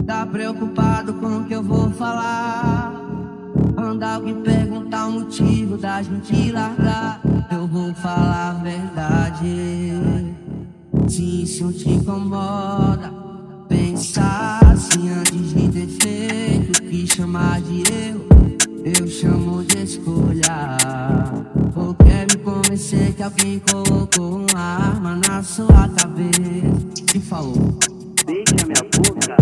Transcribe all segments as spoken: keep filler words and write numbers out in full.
Tá preocupado com o que eu vou falar? Quando alguém perguntar o motivo da gente largar, eu vou falar a verdade. Se isso te incomoda, pensa assim antes de ter feito. O que chamar de erro, eu chamo de escolha. Ou quer me convencer que alguém colocou uma arma na sua cabeça e falou: beija minha boca.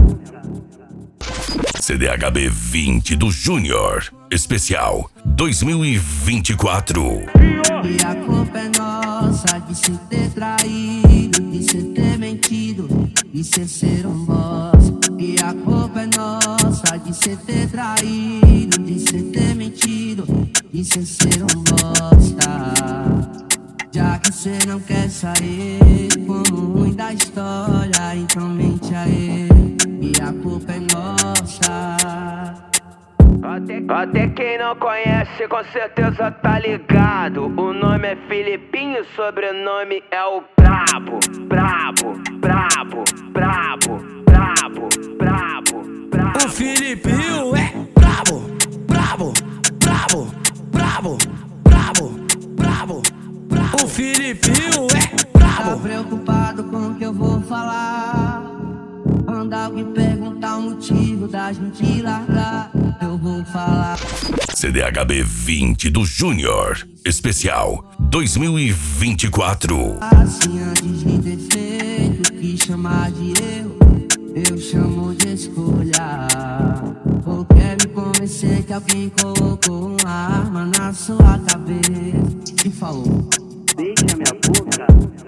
C D H B vinte do Júnior, especial dois mil e vinte e quatro. E a culpa é nossa de se ter traído, de se ter mentido, de se ser um boss. E a culpa é nossa de se ter traído, de se ter mentido, de se ser um bosta. Já que cê não quer sair como ruim da história, então mente a ele, e a culpa é nossa. Até, até quem não conhece com certeza tá ligado. O nome é Filipinho, sobrenome é o Brabo. Brabo, brabo, brabo, brabo, brabo, brabo. O Filipinho é brabo, brabo, brabo, brabo, brabo, brabo, brabo. O Filipinho é brabo. Tá preocupado com o que eu vou falar? Quando alguém perguntar o motivo da gente largar, eu vou falar. C D H B vinte do Júnior, especial dois mil e vinte e quatro. Assim antes de ter feito, o que chamar de erro, eu chamo de escolha. Ou quer me convencer que alguém colocou uma arma na sua cabeça e falou: beija minha boca.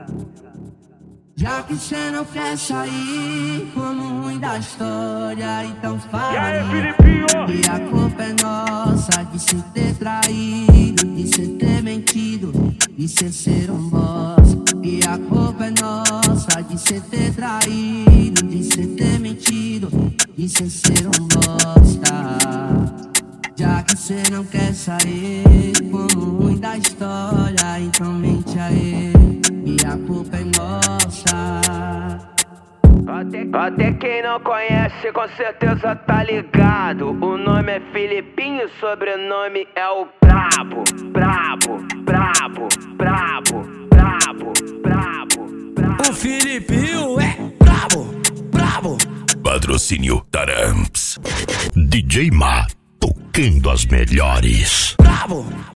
Já que cê não quer sair como ruim da história, então fala. E aí, Filipinho? E a culpa é nossa de se ter traído, de se ter mentido, de se ser um boss. E a culpa é nossa de se ter traído, de se ter mentido, de se ser um bosta. Já que cê não quer sair como ruim da história, então mente a ele, e a culpa é nossa. Até, até quem não conhece com certeza tá ligado. O nome é Filipinho, sobrenome é o Brabo. Brabo, brabo, brabo, brabo, brabo, brabo. O Filipinho é brabo, brabo. Patrocínio Taramps. D J Ma, tocando as melhores. Brabo.